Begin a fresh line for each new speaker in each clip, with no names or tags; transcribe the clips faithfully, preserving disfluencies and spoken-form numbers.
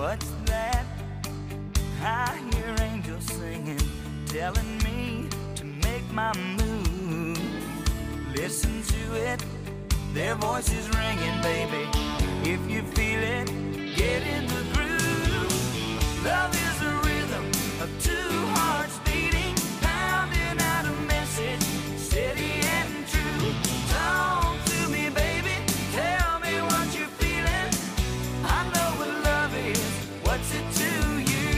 What's that? I hear angels singing, telling me to make my move. Listen to it, their voices ringing, baby. If you feel it, get in the groove. Love is a rhythm of two hearts beating, pounding out a message, steady and true. Talk to me, baby, tell me what you're feeling. I know what love is, what's it to you?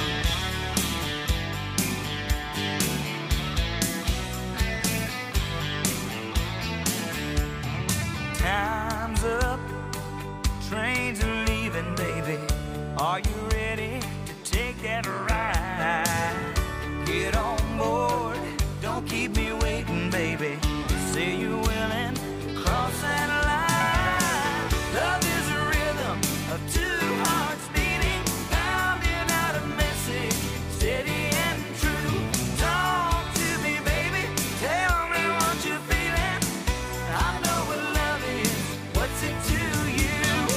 Time's up, trains are leaving, baby. Are you ready to take that ride? Get on board, don't keep me waiting, baby. Say you're willing to cross that line. Love is a rhythm of two hearts beating, pounding out a message, steady and true. Talk to me, baby, tell me what you're feeling. I know what love is, what's it to you?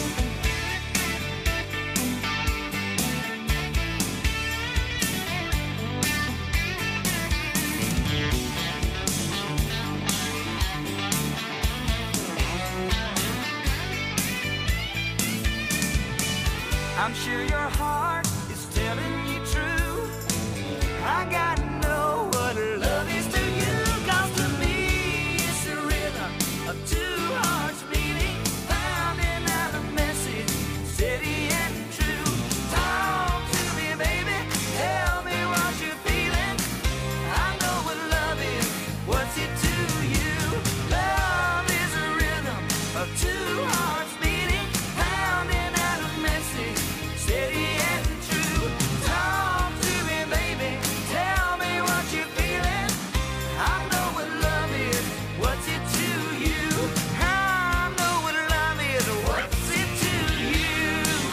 I'm sure your heart is telling you true. I gotta know what love is to you. 'Cause to me it's a rhythm of two hearts beating, pounding out a message, steady and true. Talk to me, baby, tell me what you're feeling. I know what love is, what's it to you? Love is a rhythm of two hearts beating, pounding out a message, steady and true. Talk to me, baby, tell me what you're feeling. I know what love is, what's it to you? I know what love is, what's it to you?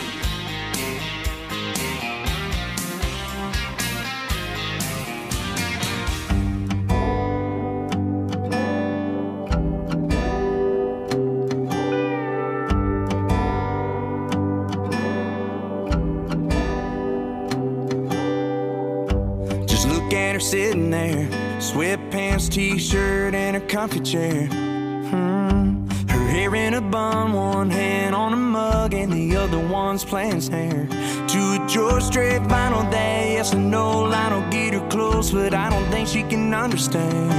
Just look at her sitting there, sweatpants, t-shirt, and her comfy chair. Hmm. Her hair in a bun, one hand on a mug, and the other one's playing snare. To a George Strait vinyl day, yes or no, Lionel get her close, but I don't think she can understand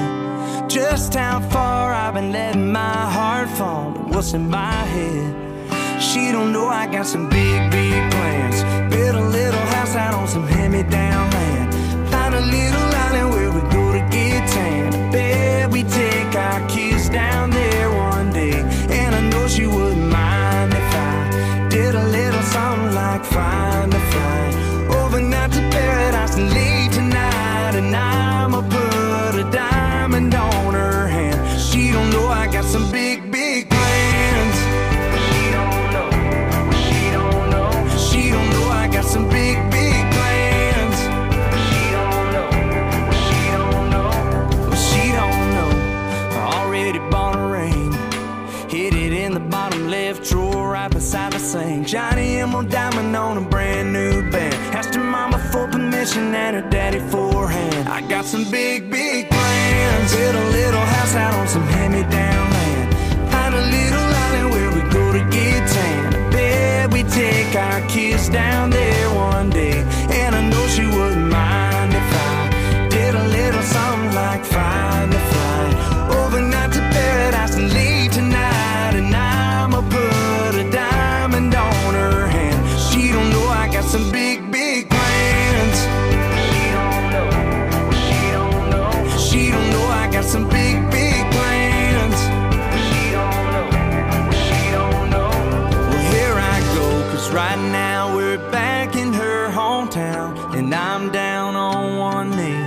just how far I've been letting my heart fall to what's in my head. She don't know I got some big, big plans. Build a little house out on some hand-me-down land. Find a little island where we go to get tan. I bet we take our kids down there one day. And I know she wouldn't mind if I did a little something like find a flight overnight to paradise and leave tonight. And I'ma put a diamond on her hand. She don't know I got some big, big plans. She don't know, she don't know, she don't know I got some big, big plans. She don't know, she don't know, she don't know. I already bought a ring, hid it in the bottom left drawer right beside the sink. Johnny Emerald diamond on a brand new band. Asked her mama for permission and her daddy for a hand. I got some big, big plans. Build a little house out on some hand-me-down land. Find a little island where we go to get tan. I bet we take our kids down there one day. And I know she wouldn't mind if I did a little something like find a flight overnight to paradise and leave tonight. And I'ma put a diamond on her hand. She don't know I got some big, big plans. She don't know, she don't know, she don't know I got some big, big plans. She don't know, she don't know. Well, here I go, 'cause right now we're back in her hometown, and I'm down on one knee.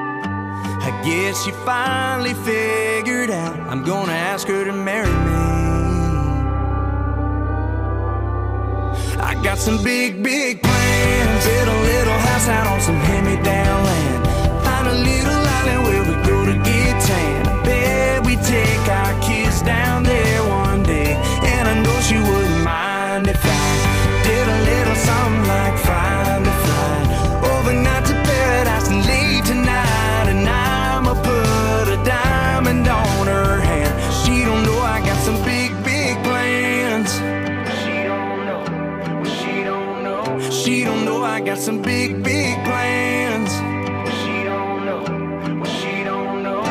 I guess she finally figured out I'm gonna ask her to marry me. I got some big, big plans. Build a little house out on some hand-me-down land. Find a little island where we go to get tan. I bet we take our kids down there one day. And I know she wouldn't mind if I did a little something like she don't know I got some big, big plans. What she don't know, what she don't know.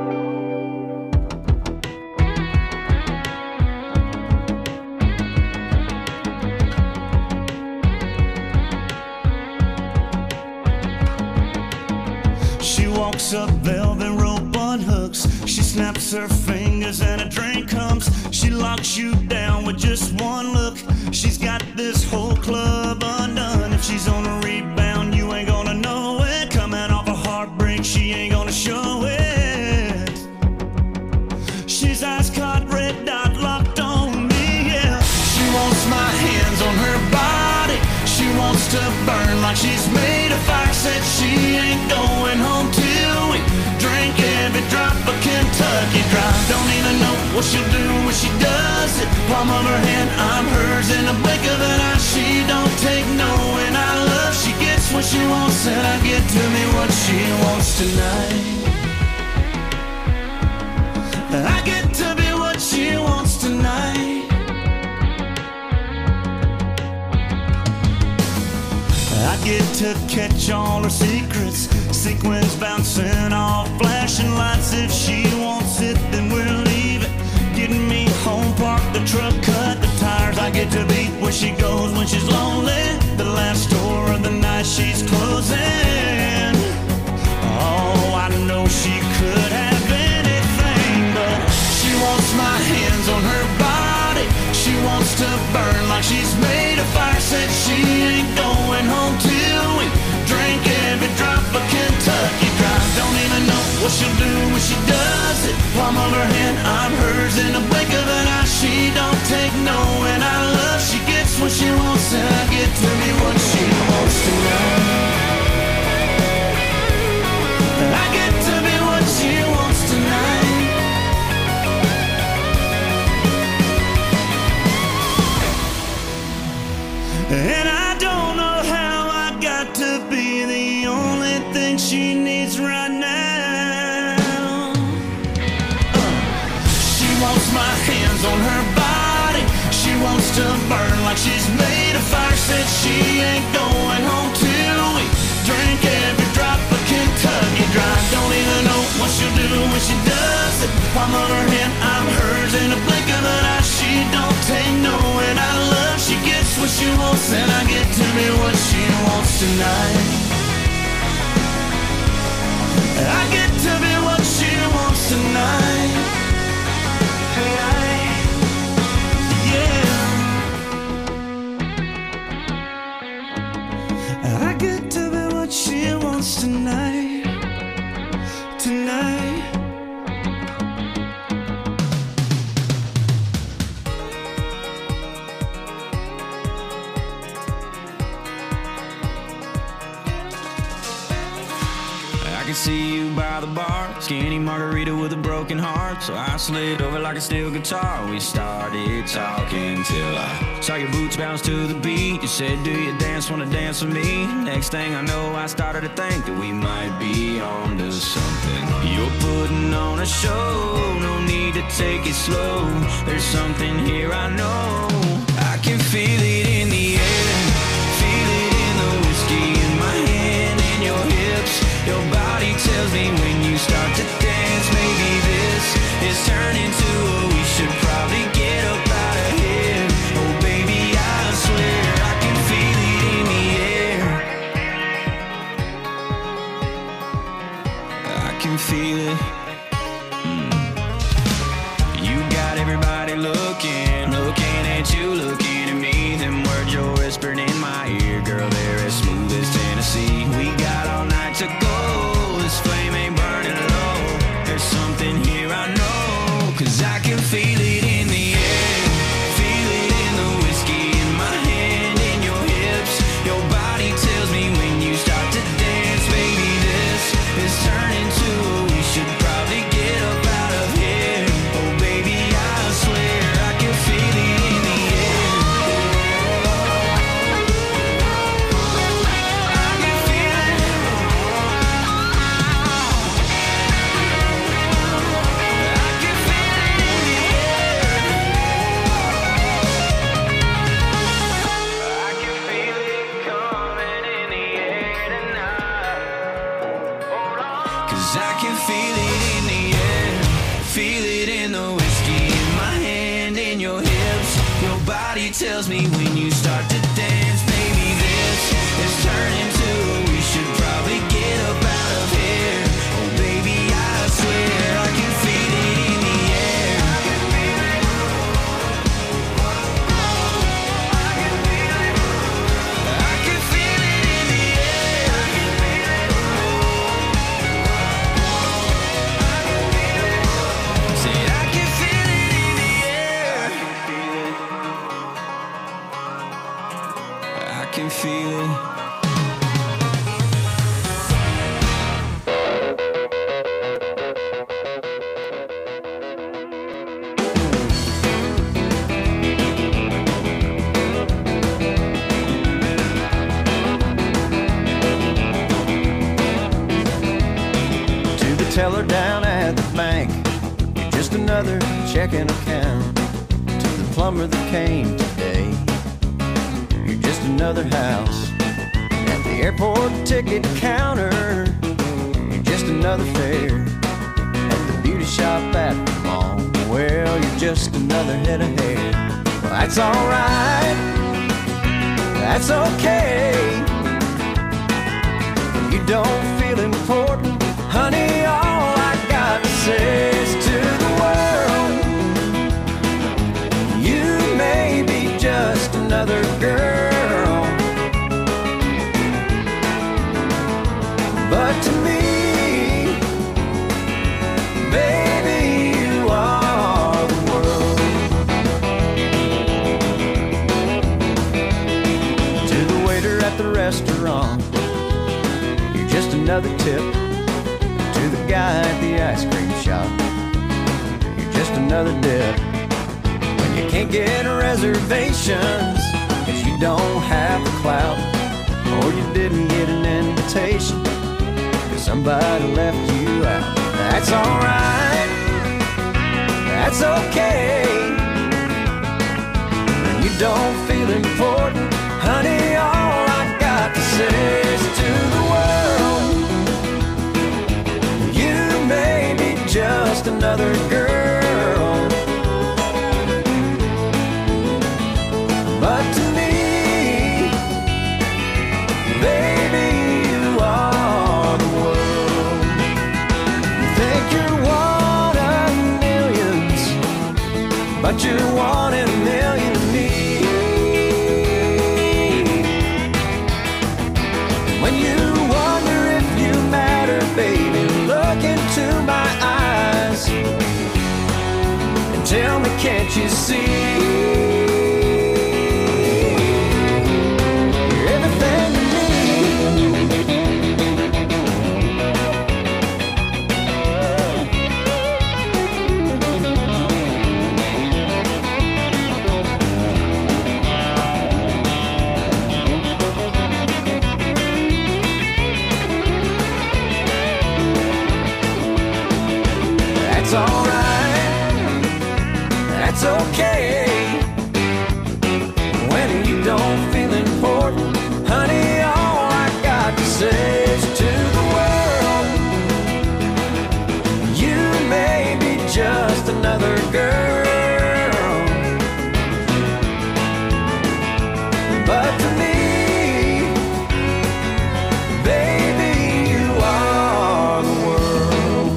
She walks up velvet rope on hooks. She snaps her fingers and a drink comes. She locks you down with just one look. She's got this whole club undone. If she's on a rebound, you ain't gonna know it. Coming off a heartbreak, she ain't gonna show it. She's ice caught, red dot locked on me, yeah. She wants my hands on her body. She wants to burn like she's made of fire. Said she ain't going home till we drink every drop of Kentucky Dry. Don't even know what she'll do when she does it. Palm of her hand, I'm hers in the blink of an eye. She don't take no, and I love. She gets what she wants, and I get to me what she wants tonight. I get to be what she wants tonight. I get to catch all her secrets. Sequins bouncing off flashing lights. If she wants it, then we'll leave it. Getting me home, park the truck, cut the tires. I get to be where she goes when she's lonely. The last store of the night she's closing. Oh, I know she could have anything, but she wants my hands on her body. She wants to burn like she's made of fire. Said she ain't going home till we drink every drop of Kentucky Dry. Don't even know what she'll do when she does it. Palm of her hand, I'm hers in the blink of an eye. She don't take no, and I love. She gets what she wants, and I get to be what she wants tonight. I get to be what she wants tonight. And I don't know how I got to be the only thing she needs right now. uh, She wants my hands on her body. She wants to burn like she's made of fire. Said she ain't going home till we drink every drop of Kentucky Dry. Don't even know what she'll do when she does it. Palm of her hand, I'm hers in a blink of an eye. She don't take no, and I love. She gets what she wants, and I get to be what she wants tonight. I get to be what she wants tonight. Yeah. I get to be what she wants tonight. Tonight.
I could see you by the bar, skinny margarita with a broken heart. So I slid over like a steel guitar. We started talking till I saw your boots bounce to the beat. You said, do you dance, wanna dance with me? Next thing I know, I started to think that we might be on to something. You're putting on a show, no need to take it slow. There's something here I know. I can feel it in the air, feel it in the whiskey in my hand and your hips. Your body tells me when you start to dance, maybe this is turning to a we should probably get up out of here. Oh baby, I swear I can feel it in the air. I can feel it. mm. You got everybody looking, looking at you, looking at me. Them 'cause I can feel it in the air, feel it in the whiskey, in my hand, in your hips. Your body tells me when you start to dance, baby, this is turning to we should probably get up out of here. Oh baby, I swear I can feel it in the air. I can feel it. I can feel it. I can feel it in the air. I can feel it. I can feel it. Say I can feel it in the air. I can feel it.
To the teller down at the bank, you're just another checking account. To the plumber that came today, you're just another house. At the airport ticket counter, you're just another fare. At the beauty shop at the mall, well, you're just another head of hair. Well, that's alright, that's okay. You don't feel important, honey, all I got to say is to the world, you may be just another girl, but to me, baby, you are the world. To the waiter at the restaurant, you're just another tip. To the guy at the ice cream shop, you're just another dip. When you can't get reservations, 'cause you don't have the clout, or you didn't get an invitation, 'cause somebody left you out. That's alright, that's okay. When you don't feel important, honey, all I got to say is to the world, you may be just another girl, but to me, baby, you are the world. You think you're one of millions, but you're one in a million to me. When you wonder if you matter, baby, look into my eyes and tell me, can't you see? You're everything to me. That's alright, that's okay. When you don't feel important, honey, all I got to say is to the world, you may be just another girl, but to me, baby, you are the world.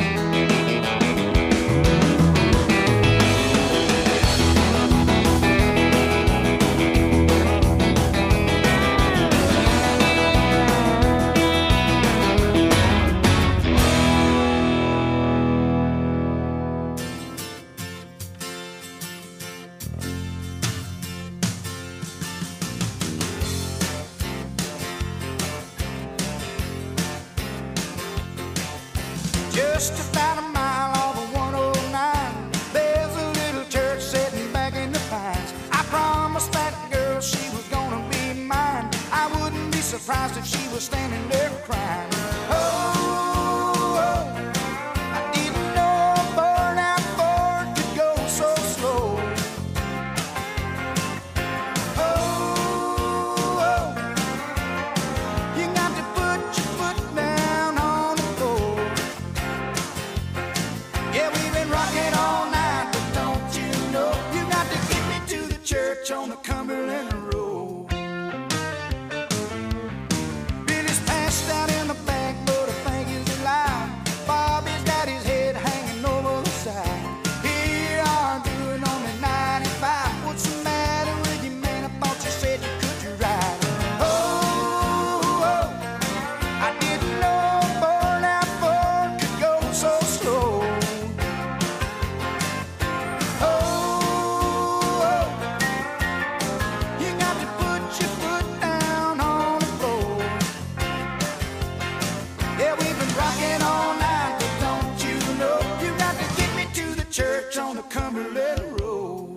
Just about a mile off of one oh nine, there's a little church sitting back in the pines. I promised that girl she was gonna be mine. I wouldn't be surprised if she was standing there crying. Oh, oh, I didn't know a burnout Ford could go so slow. Oh, oh, you got to put your foot down on the floor. the Cumberland Road.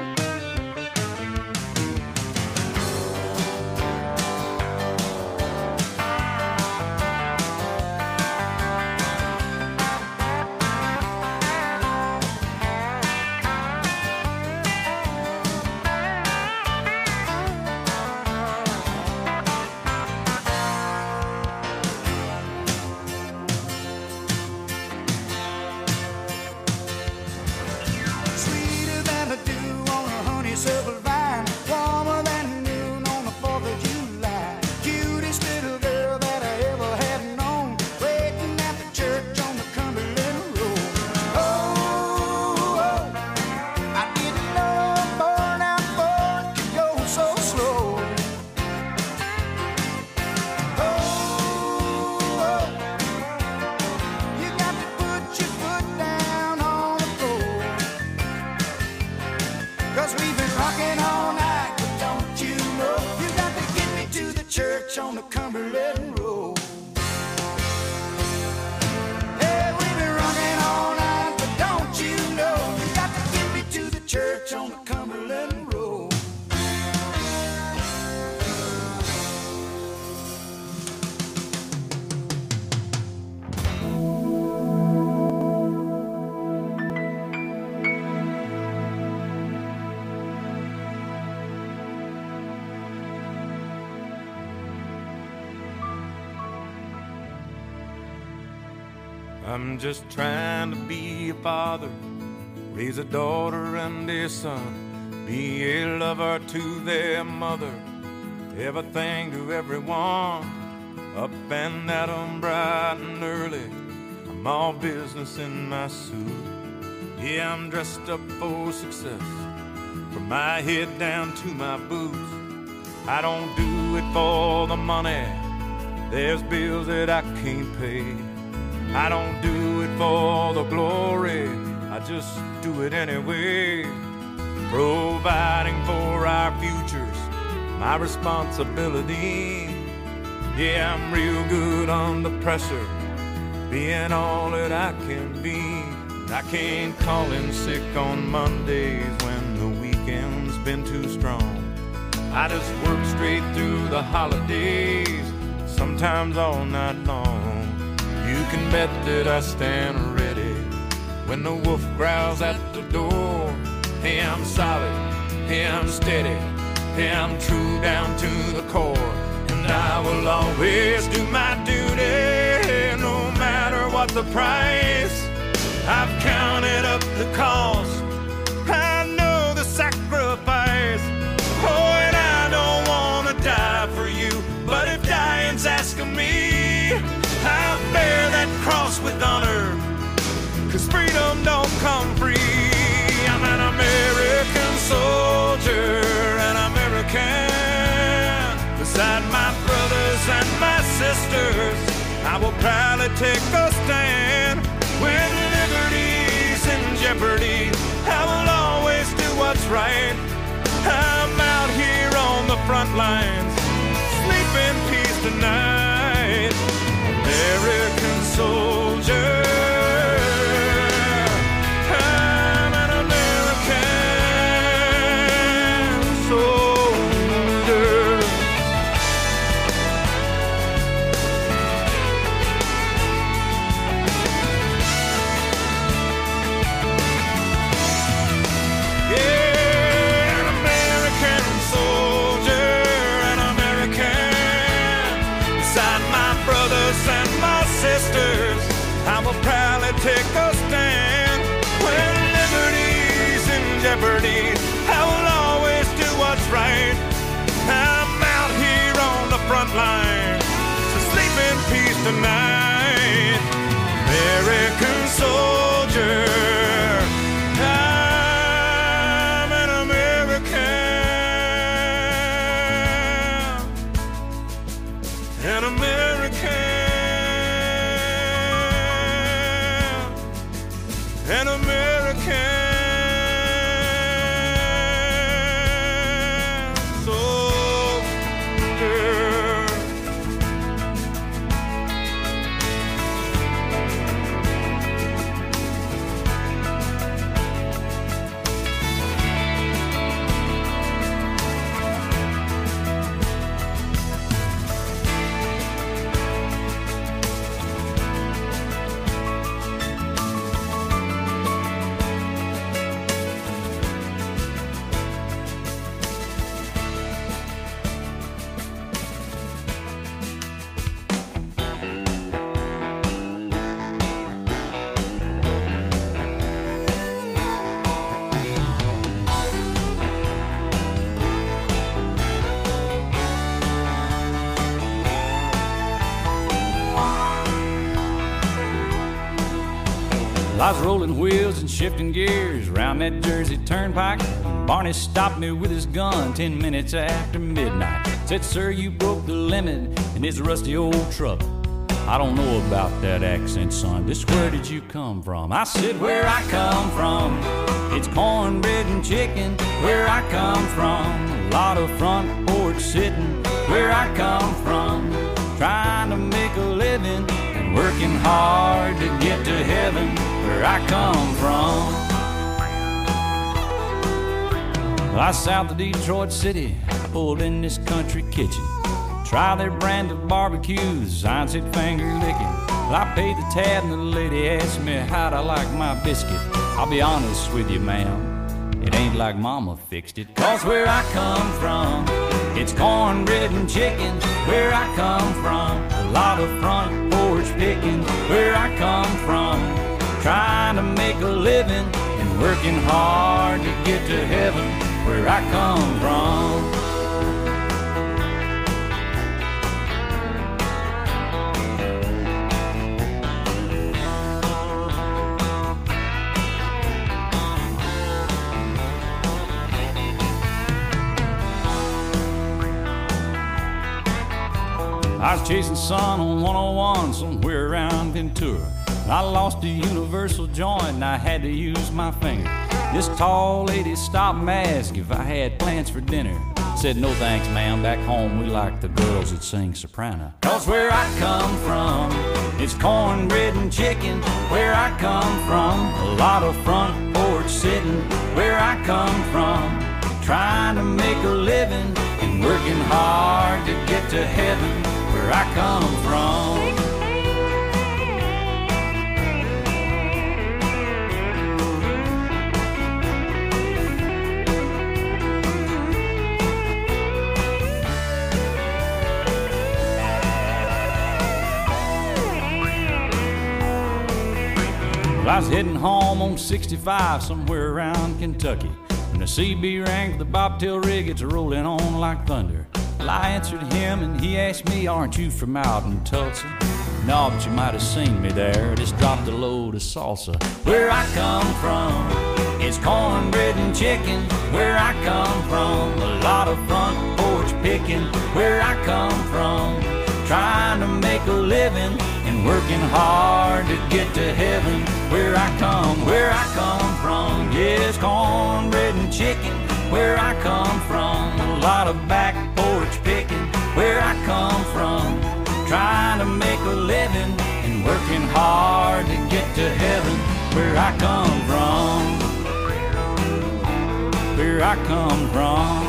On the Cumberland Road. Hey, we've been rocking all night, but don't you know you got to get me to the church on the Cumberland Road.
I'm just trying to be a father, raise a daughter and a son, be a lover to their mother, everything to everyone, up and at 'em bright and early. I'm all business in my suit. Yeah, I'm dressed up for success, from my head down to my boots. I don't do it for the money, there's bills that I can't pay. I don't do it for the glory, I just do it anyway. Providing for our futures, my responsibility. Yeah, I'm real good under pressure, being all that I can be. I can't call in sick on Mondays when the weekend's been too strong. I just work straight through the holidays, sometimes all night long. You can bet that I stand ready when the wolf growls at the door. Hey, I'm solid, hey, I'm steady, hey, I'm true down to the core. And I will always do my duty, no matter what the price. I've counted up the cost, I know the sacrifice. Oh, and I don't want to die for you, but if dying's asking me, I'll bear that cross with honor, 'cause freedom don't come free. I'm an American soldier, an American. Beside my brothers and my sisters, I will proudly take a stand. When liberty's in jeopardy, I will always do what's right. I'm out here on the front lines, sleep in peace tonight. American soldier, I'm an American soldier. Yeah, an American soldier, an American. Beside my brothers and my sisters, I will proudly take a stand. When liberty's in jeopardy, I will always do what's right. I'm out here on the front line, so sleep in peace tonight. American soldier, I'm an American, an American. An American soldier.
I was rolling wheels and shifting gears around that Jersey turnpike. Barney stopped me with his gun ten minutes after midnight. Said, sir, you broke the limit in this rusty old truck. I don't know about that accent, son. Just where did you come from? I said, where I come from, it's cornbread and chicken. Where I come from, a lot of front porch sitting. Where I come from, trying to make a living and working hard to get to heaven. Where I come from. Well, I south of Detroit City, pulled in this country kitchen. Try their brand of barbecues, I said finger licking. Well, I paid the tab and the lady asked me how'd I like my biscuit. I'll be honest with you, ma'am, it ain't like mama fixed it. Cause where I come from, it's cornbread and chicken. Where I come from, a lot of front porch picking. Where I come from, trying to make a living and working hard to get to heaven. Where I come from. I was chasing sun on one oh one somewhere around Ventura. I lost a universal joint and I had to use my finger. This tall lady stopped and asked if I had plans for dinner. Said, no thanks, ma'am, back home we like the girls that sing soprano. Cause where I come from, it's cornbread and chicken. Where I come from, a lot of front porch sitting. Where I come from, trying to make a living and working hard to get to heaven. Where I come from. Well, I was heading home on sixty-five somewhere around Kentucky when the C B rang for the bobtail rig. It's rolling on like thunder. Well, I answered him and he asked me, aren't you from out in Tulsa? No, but you might have seen me there. Just dropped a load of salsa. Where I come from, it's cornbread and chicken. Where I come from, a lot of front porch picking. Where I come from, trying to make a living and working hard to get to heaven. Where I come, where I come from, yes, cornbread and chicken. Where I come from, a lot of back porch picking. Where I come from, trying to make a living and working hard to get to heaven. Where I come from, where I come from,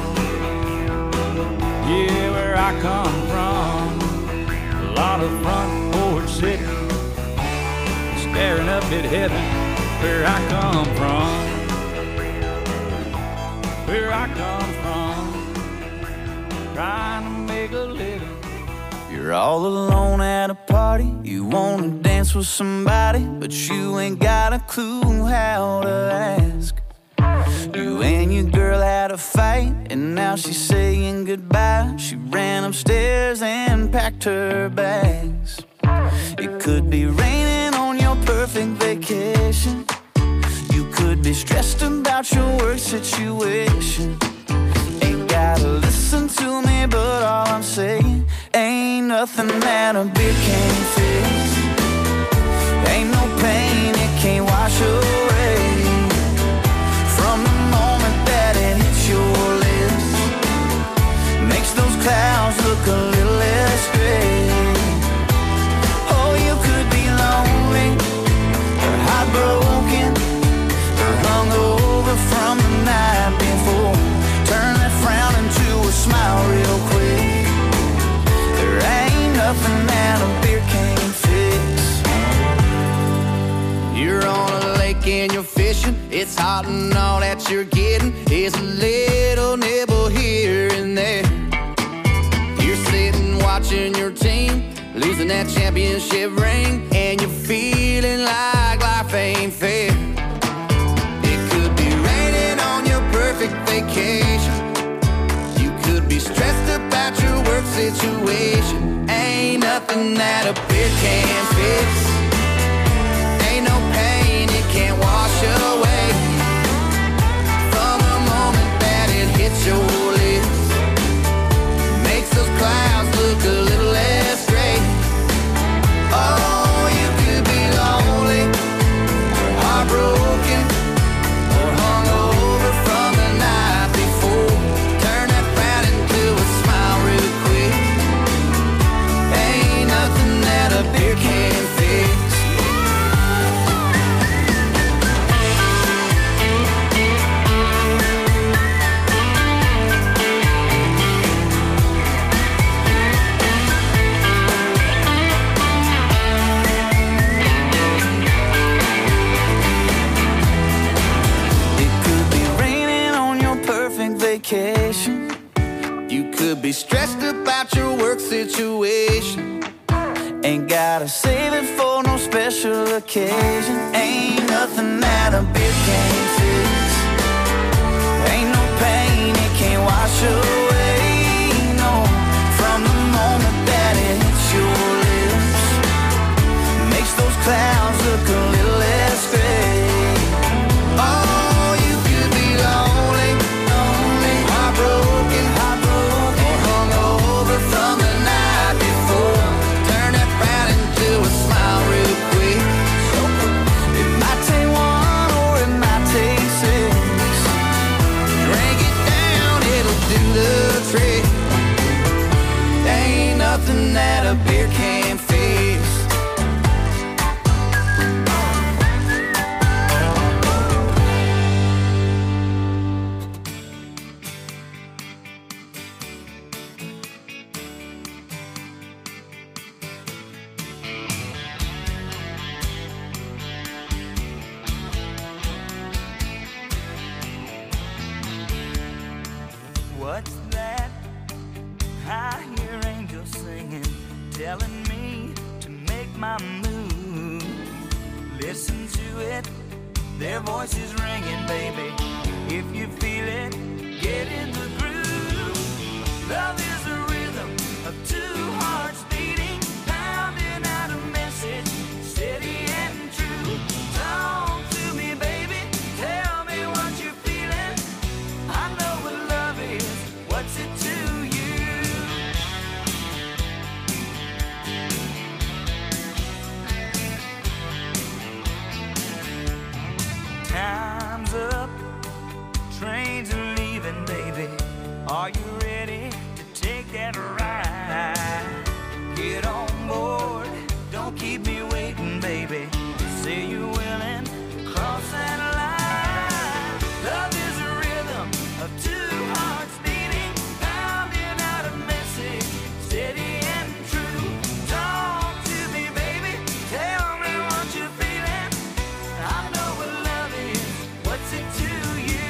yeah, where I come from. A lot of front porch sitting, staring up at heaven. Where I come from, where I come from, trying to make a living.
You're all alone at a party, you wanna dance with somebody, but you ain't got a clue how to ask. You and your girl had a fight, and now she's saying goodbye. She ran upstairs and packed her bags. It could be raining on your perfect vacation. You could be stressed about your work situation. Ain't gotta listen to me, but all I'm saying, ain't nothing that a beer can't fix. Ain't no pain it can't wash away. From the moment that it hits your lips, makes those clouds look a little less gray. Oh, you could be lonely, or heartbroken, or hungover from the night before. Turn that frown into a smile real quick. There ain't nothing that a beer can't fix. You're on a lake and you're fishing. It's hot and all that you're getting is a little nibble here and there. You're sitting watching your team losing that championship ring, and you're feeling like life ain't fair. It could be raining on your perfect vacation. You could be stressed about your work situation. Ain't nothing that a beer can't fix. Ain't no pain it situation. Ain't gotta save it for no special occasion. Ain't nothing that a beer can't fix. Ain't no pain it can't wash away. No, from the moment that it hits your lips, makes those clouds look a little less gray. Oh, you could be lonely, lonely, heartbroken, heartbroken, or hungover from the night before. Turn that frown into a smile real quick. So it might take one or it might take six. Drink it down, it'll do the trick. There ain't nothing that a beer can't fix. What's that? I hear angels singing, telling me to make my move. Listen to it, their voices ringing, baby. If you feel it, get in the groove. Love is a rhythm of two hearts beating, pounding out a message, steady and true. Talk to me, baby, tell me what you're feeling. I know what love is, what's it to you? Time's up, trains are leaving, baby. Are you ready to take that ride? Get on board, don't keep me waiting, baby. Say you're willing to cross that line. Love is a rhythm of two hearts beating, pounding out a message, steady and true. Talk to me, baby, tell me what you're feeling. I know what love is, what's it to you?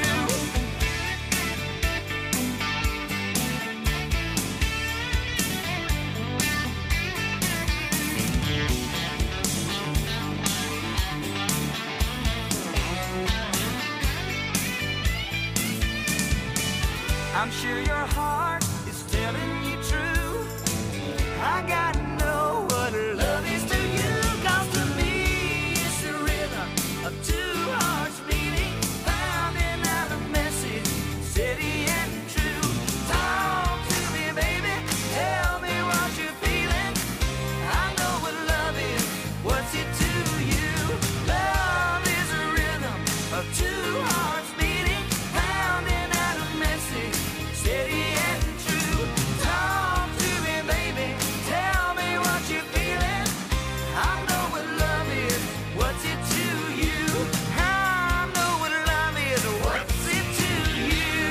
I'm sure your heart is telling you true. I gotta know what love is to you. 'Cause to me it's the rhythm of two hearts beating, pounding out a message, steady and true. Talk to me, baby, tell me what you're feeling. I know what love is, what's it to you? Love is a rhythm of two hearts beating, pounding out a message, steady and true. Talk to me, baby, tell me what you're feeling. I know what love is, what's it to you? I know what love is, what's it to you?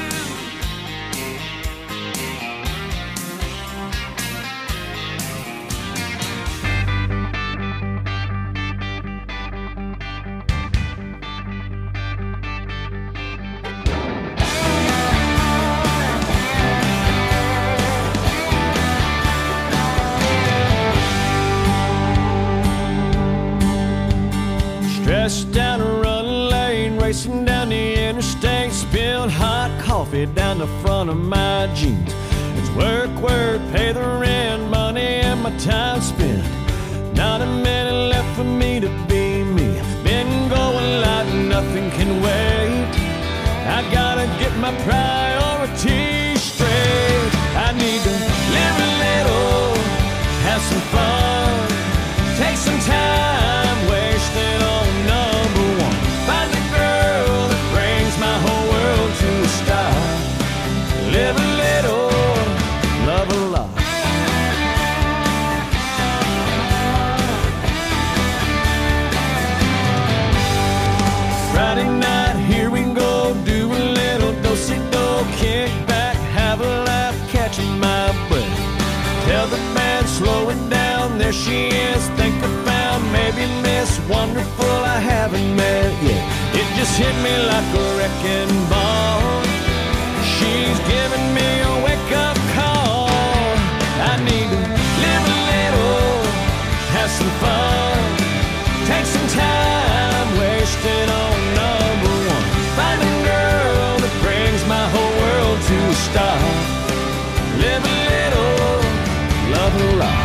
Stressed down a running lane, racing down the interstate, spilled hot coffee down the front of my jeans. It's work, work, pay the rent, money and my time spent. Not a minute left for me to be me. Been going like nothing can wait. I gotta get my priorities straight. I need to live a little, have some fun, take some time, wasted on number one. Find a girl that brings my whole world to a stop. Live a little, love a lot. Friday night, here we go, do a little do-si-do, kick back, have a laugh, catching my breath. Tell the band, slow it down, there she is, think I found maybe Miss Wonderful I haven't met yet. It just hit me like a wrecking ball. She's giving me a wake-up call. I need to love her a lot.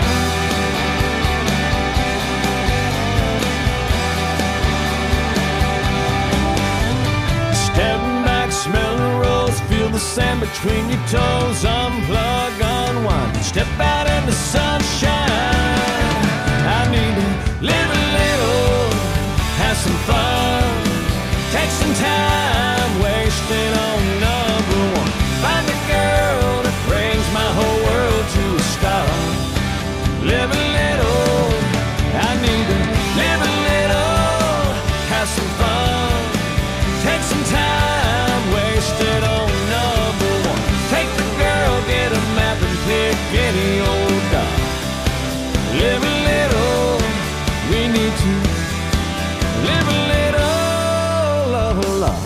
Stepping back, smell the rose, feel the sand between your toes. Unplug, unwind, step out in the sunshine. I need to live a little, have some fun, take some time, wasting on number one. Find a girl that brings my whole world to a stop. Live a little, I need to live a little, have some fun, take some time, wasted on number one. Take the girl, get a map and pick any old dog. Live a little, we need to live a little, love a lot.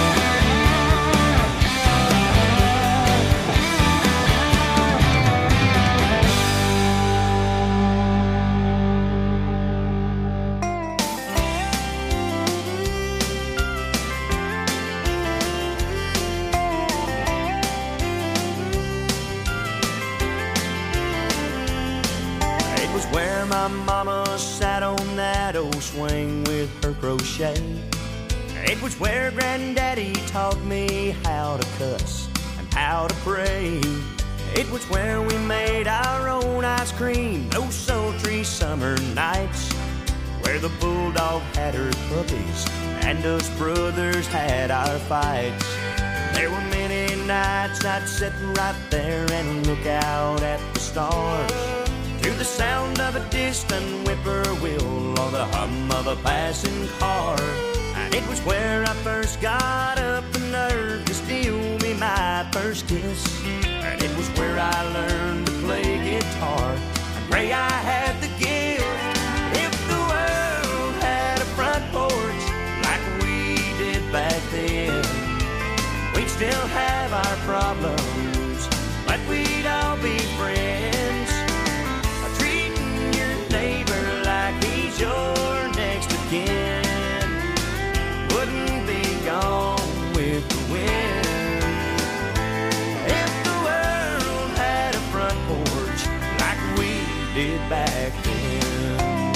Where my mama sat on that old swing with her crochet. It was where granddaddy taught me how to cuss and how to pray. It was where we made our own ice cream those sultry summer nights, where the bulldog had her puppies and us brothers had our fights. There were many nights I'd sit right there and look out at the stars, to the sound of a distant whippoorwill or the hum of a passing car. And it was where I first got up the nerve to steal me my first kiss. And it was where I learned to play guitar. I pray I had the gift. If the world had a front porch like we did back then, we'd still have our problems, but we'd all be friends. Your next of kin wouldn't be gone with the wind. If the world had a front porch like we did back then.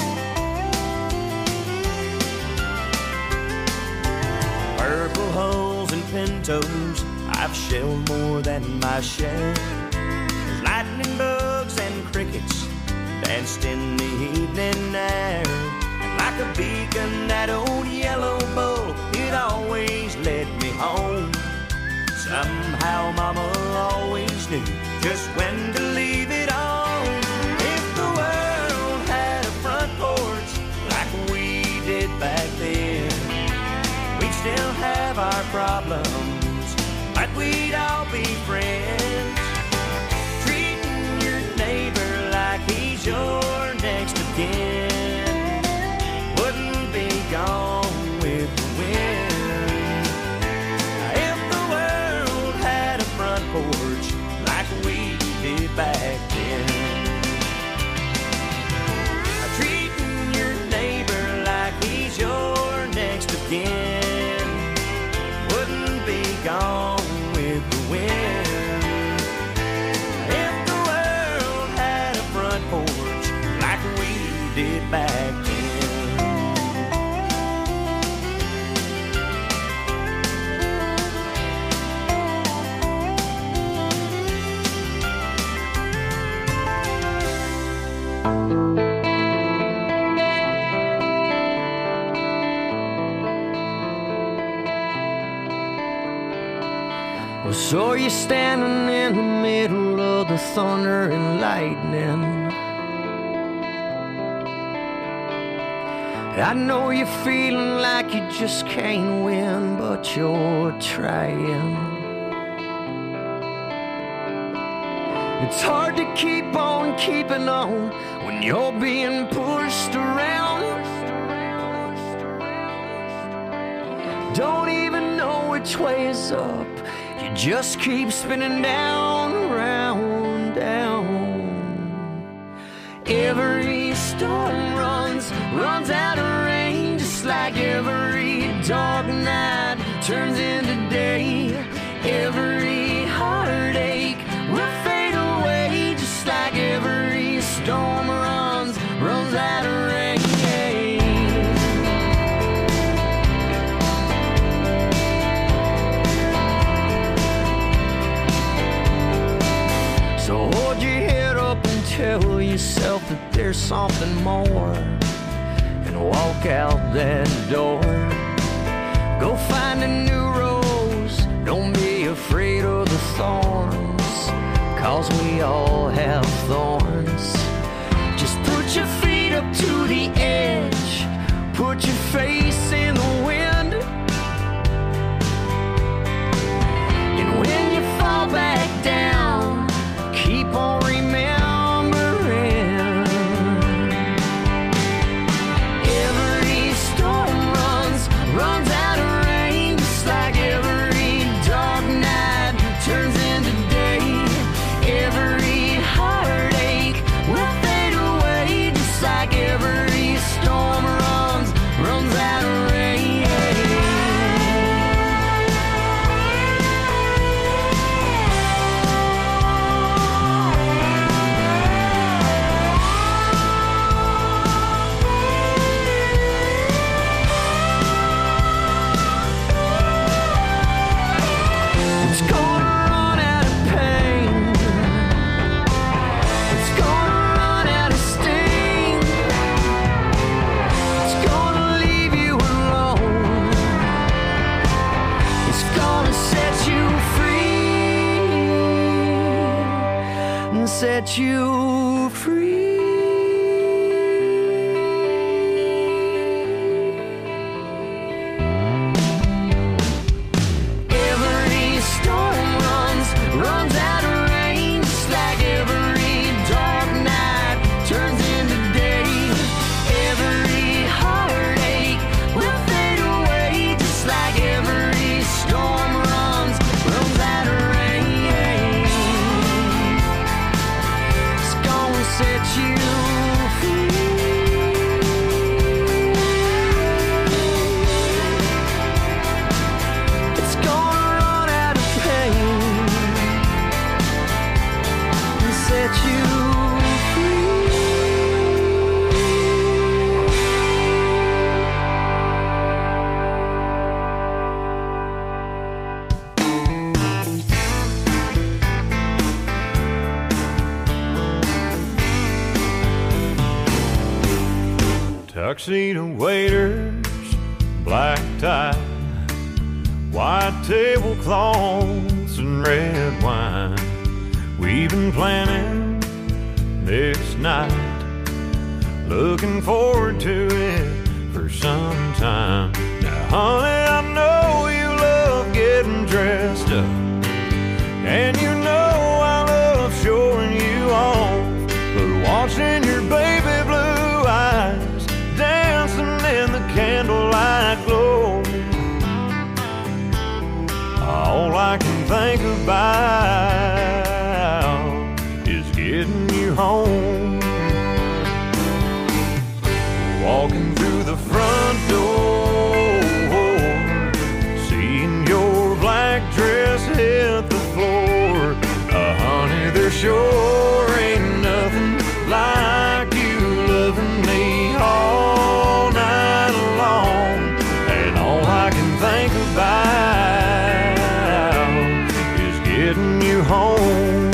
Purple hulls and pintos, I've shelled more than my share. There's lightning bugs and crickets danced in the evening air, and like a beacon that old yellow bull, it always led me home. Somehow mama always knew just when to leave it on. If the world had a front porch like we did back then, we'd still have our problems, but we'd all be friends. Treating your neighbor like he's your next of kin wouldn't be gone with the wind. If the world had a front porch like we did back then, treating your neighbor like he's your next of kin wouldn't be gone with the wind. If the world had a front porch like we did back then.
Well, so you're standing in the middle of the thunder and lightning. I know you're feeling like you just can't win, but you're trying. It's hard to keep on keeping on when you're being pushed around. Don't even know which way is up, you just keep spinning down, round, down. Every storm runs, runs out of rain, just like every dark night turns into day. Every heartache will fade away, just like every storm runs, runs out of rain. So hold your head up and tell yourself that there's something more, and walk out that door. Go find a new rose, don't be afraid of the thorns, cause we all have thorns. Just put your feet up to the edge, put your face in the wind, and when you fall back down, keep on remembering. Every storm runs, runs out of rain, just like every dark night turns into day. Every heartache will fade away, just like every storm runs, runs out of rain. It's gonna run out of pain, it's gonna run out of sting, it's gonna leave you alone, it's gonna set you free, and set you free. Every storm runs, runs out of rain, just like every dark night turns into day. Every heartache will fade away, just like every storm runs, runs out of rain. It's gonna set you free. It's gonna run out of pain and set you free.
Tuxedo waiters, black tie, white tablecloths and red wine. We've been planning this night, looking forward to it for some time. Now, honey, I know you love getting dressed up, and you know I love showing you off, but watching your baby blue eyes dancing in the candlelight glow, all I can think about is getting you home. Walking through the front door, seeing your black dress hit the floor. Uh, honey, there sure ain't nothing like you loving me all night long. And all I can think about is getting you home.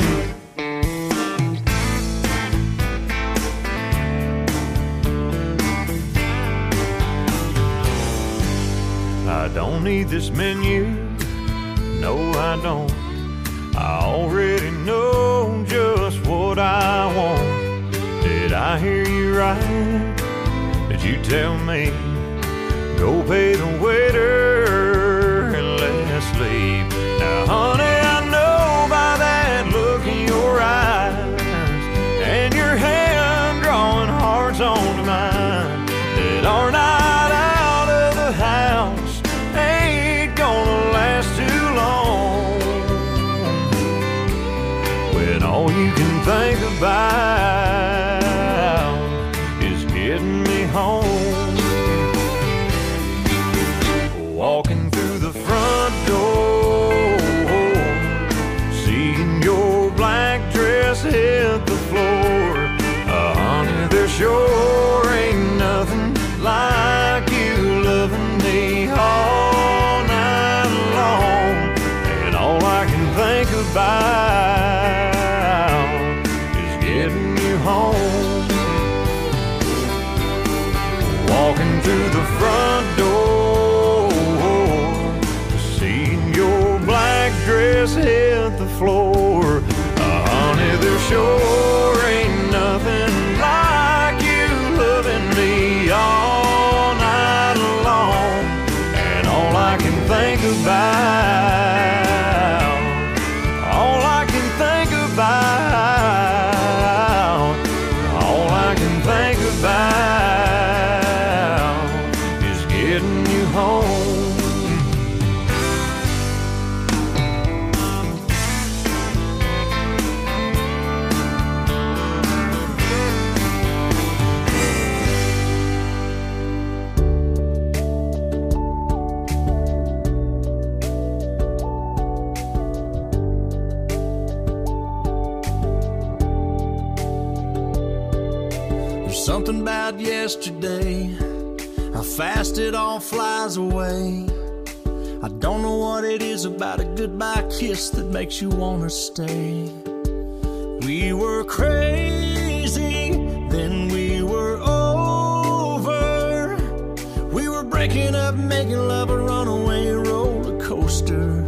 I don't need this menu, no I don't. I already know just what I want. Did I hear you right? Did you tell me, go pay the waiter and let's leave? Now honey, I know by that look in your eyes and your hand drawing hearts onto mine, that our night out of the house ain't gonna last too long, when all you can think about is getting me home. Walking through the front door, seeing your black dress hit the floor. Uh,
sure ain't nothing like you loving me all night long. And all I can think about, all I can think about, all I can think about is getting you home.
Something about yesterday, how fast it all flies away. I don't know what it is about a goodbye kiss that makes you wanna stay. We were crazy, then we were over. We were breaking up, making love a runaway roller coaster.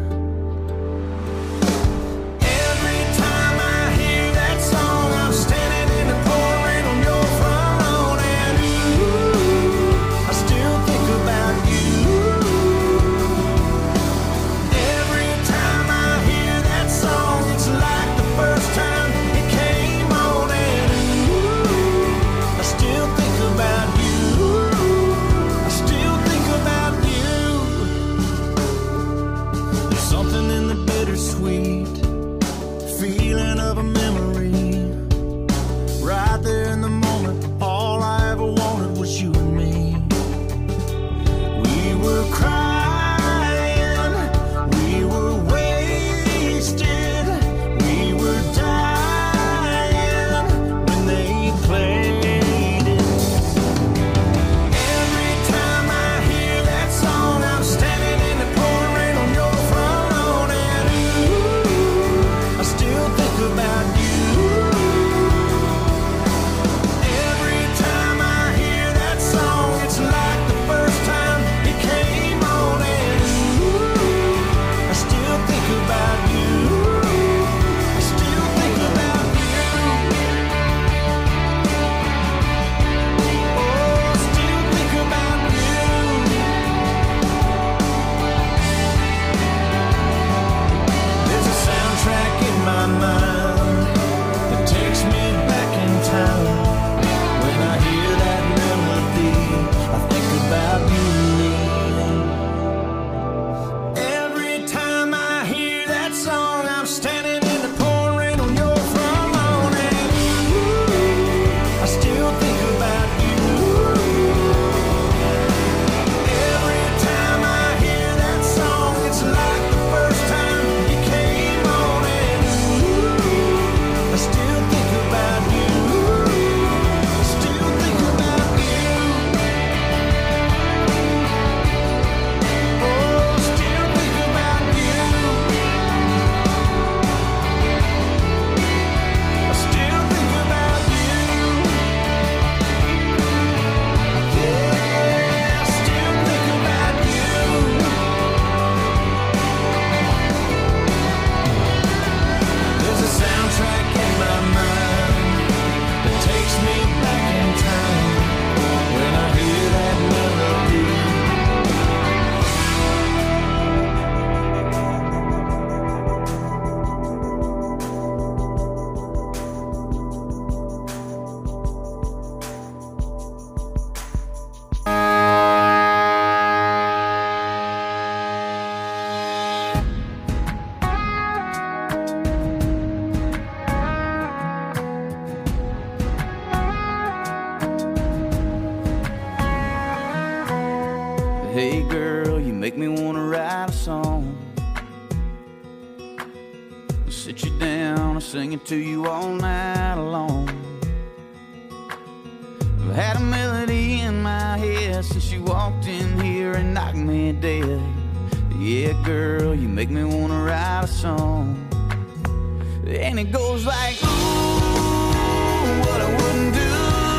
Hey girl, you make me wanna write a song. I'll sit you down and sing it to you all night long. I've had a melody in my head since you walked in here and knocked me dead. Yeah, girl, you make me wanna write a song. And it goes like, ooh, what I wouldn't do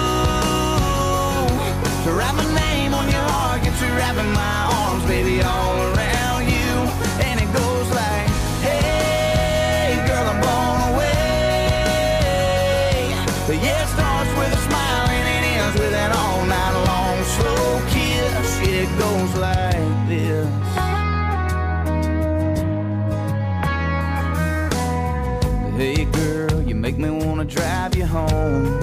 to write my name on your heart, get you wrapping my arms, baby, all around you. And it goes like, hey, girl, I'm blown away.
wanna drive you home,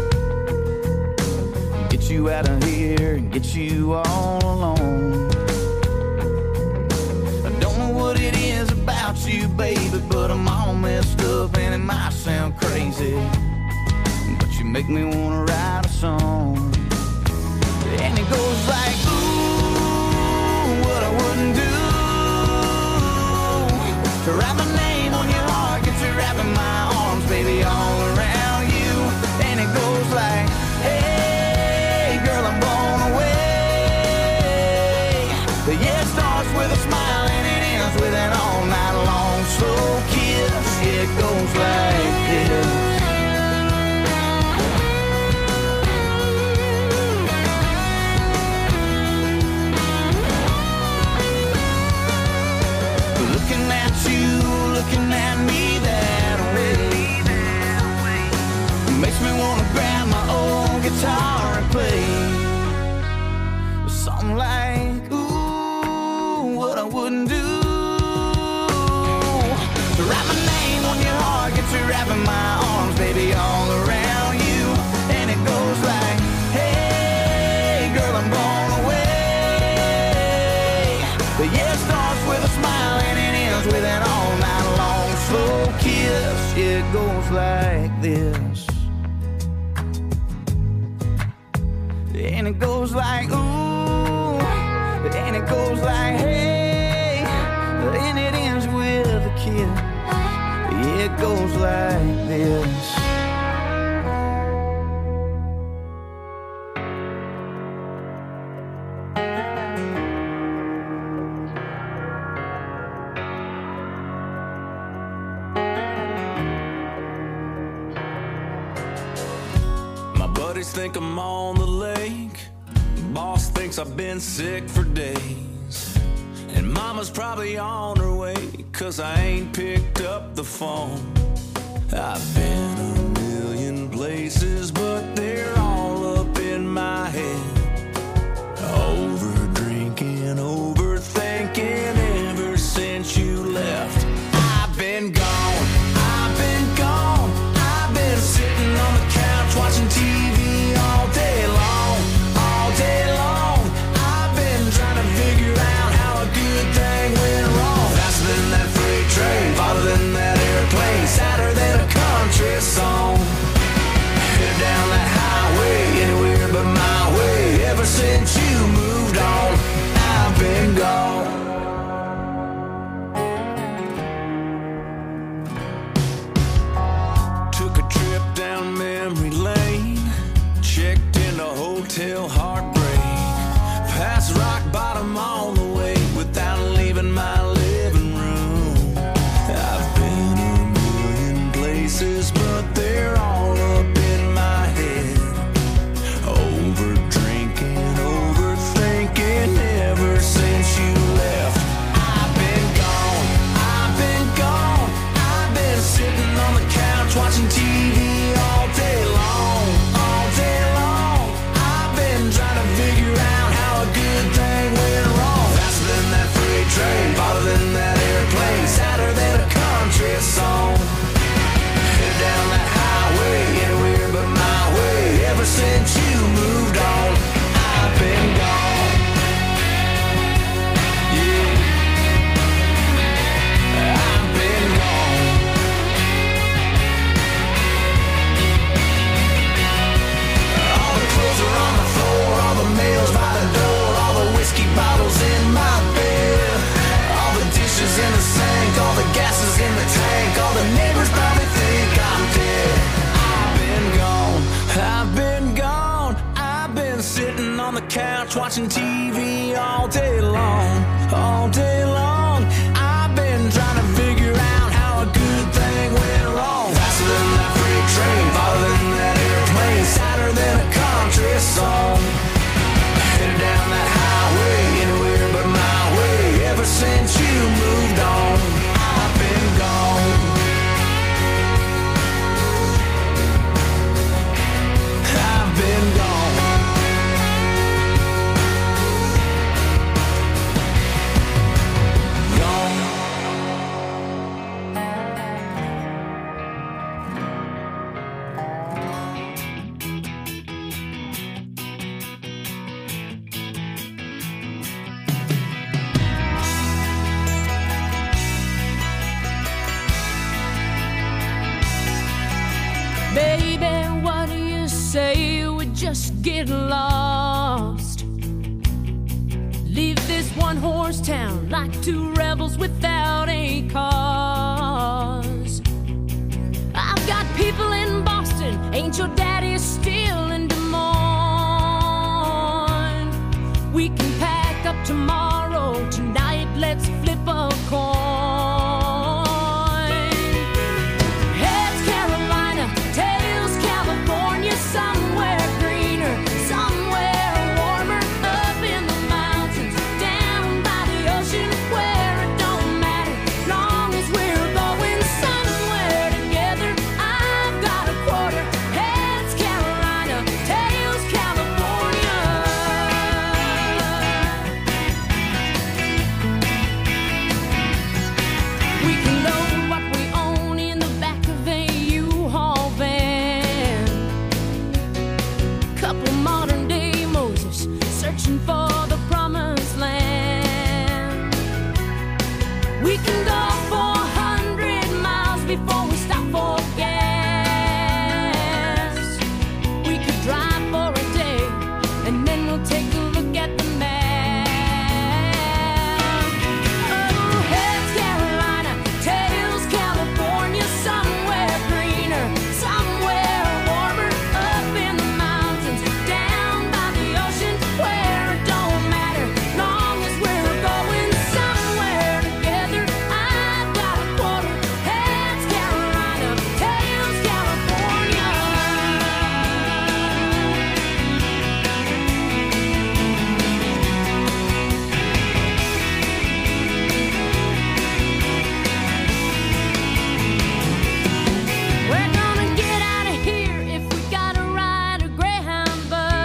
get you out of here and get you all alone. I don't know what it is about you, baby, but I'm all messed up and it might sound crazy, but you make me wanna write a song. And it goes like, ooh, what I wouldn't do to write my name on your heart, get you wrapping my arms, baby, all around you. And it goes like, hey, girl, I'm blown away. The yeah starts with a smile and it ends with an all night long slow kiss. Yeah, it goes like this. Looking at me that way makes me wanna grab my old guitar and play something like, ooh, what I wouldn't do to write my name on your heart, get you wrapping my arms, baby, all around you. And it goes like, hey, girl, I'm blown away. The yeah starts with a smile and it ends with an all night long slow kiss. It goes like this. And it goes like, ooh, and it goes like, hey, and it ends with a kiss. It goes like this.
Think I'm on the lake. Boss thinks I've been sick for days, and mama's probably on her way, cause I ain't picked up the phone. I've been a million places, but they're all up in my head. Over drinking, overthinking ever since you left. I've been gone, I've been gone. I've been sitting on the couch watching T V all day long, all day long. I've been trying to figure out how a good thing went wrong. Faster than that freight train, farther than that airplane, sadder than a country song. Headed down that highway, anywhere but my way. Ever since you moved on, I've been gone. Took a trip down memory lane, checked into hotel heartbreak, past rock bottom on the way without leaving my living room. I've been a million places, but they're all up in my head. Over drinking, overthinking ever since you left. I've been gone, I've been gone. I've been sitting on the couch watching T V all day long, all day long. I've been trying to figure out how a good thing went wrong. Faster than that freight train, farther than that airplane, sadder than a country song. Headed down that highway, anywhere but my way. Ever since you moved on, I've been gone. Yeah, I've been gone. All the clothes are on the floor, all the mail's by the door, all the whiskey bottles in my bed, all the dishes in the sink, all the gases in the tank, all the neighbors probably think I'm dead. I've been gone, I've been gone. I've been sitting on the couch watching T V all day long, all day long. I've been trying to figure out how a good thing went wrong. Faster than that freight train, farther than that airplane, sadder than a country song. Headed down that highway, anywhere but my way. Ever since you moved on, I've been gone. I've been gone.
just get lost. Leave this one-horse town like two rebels without a cause. I've got people in Boston, ain't your daddy still in Des Moines? We can pack up tomorrow, tonight let's flip a coin. Heads Carolina, tails California, somewhere greener, somewhere warmer, up in the mountains, down by the ocean, where it don't matter, long as we're going somewhere together. I've got a quarter. Heads Carolina, tails California. We can load what we own in the back of a U-Haul van. Couple modern day Moses searching for the promised land. We can go four hundred miles before we stop for gas. We could drive for a day and then we'll take a look at the map. Oh, heads Carolina, tails California, somewhere greener, somewhere warmer, up in the mountains, down by the ocean, where it don't matter, long as we're going somewhere together. I've got a quarter. Heads Carolina, tails California. We're gonna get out of here if we gotta ride a Greyhound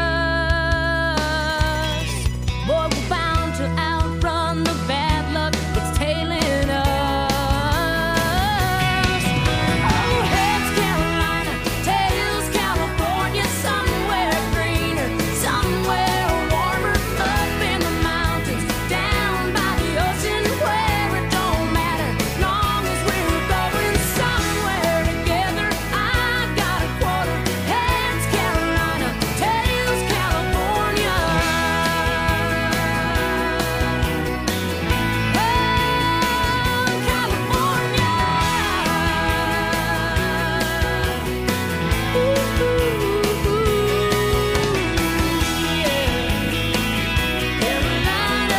bus. Boy, we're bound to outrun the bad luck that's tailing us. Oh, heads Carolina, tails California, somewhere greener, somewhere warmer, up in the mountains, down by the ocean, where it don't matter, long as we're going somewhere together. I've got a quarter. Heads Carolina, tails California. Oh, California. Ooh, ooh, ooh, yeah. Carolina,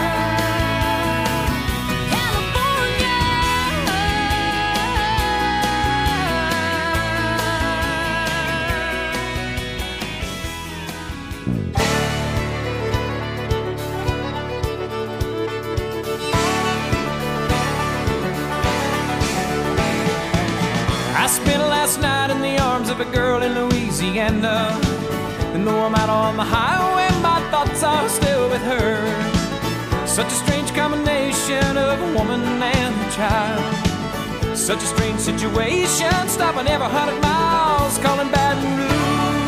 I spent last night in the arms of a girl in Louisiana. And though I'm out on the highway, my thoughts are still with her. Such a strange combination of a woman and a child. Such a strange situation, stopping every hundred miles, calling Baton Rouge.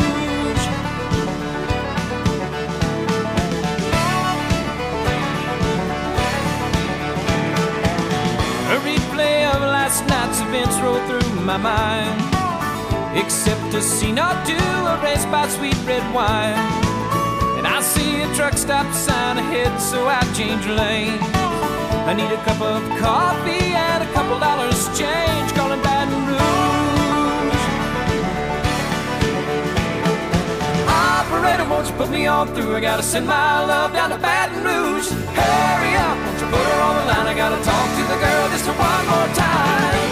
A replay of last night's events roll through my mind, except a scene or two erased by sweet red wine. And I see a truck stop sign ahead, so I change lane. I need a cup of coffee and a couple dollars change, calling Baton Rouge. Operator, won't you put me on through? I gotta send my love down to Baton Rouge. Hurry up, won't you put her on the line? I gotta talk to the girl just one more time.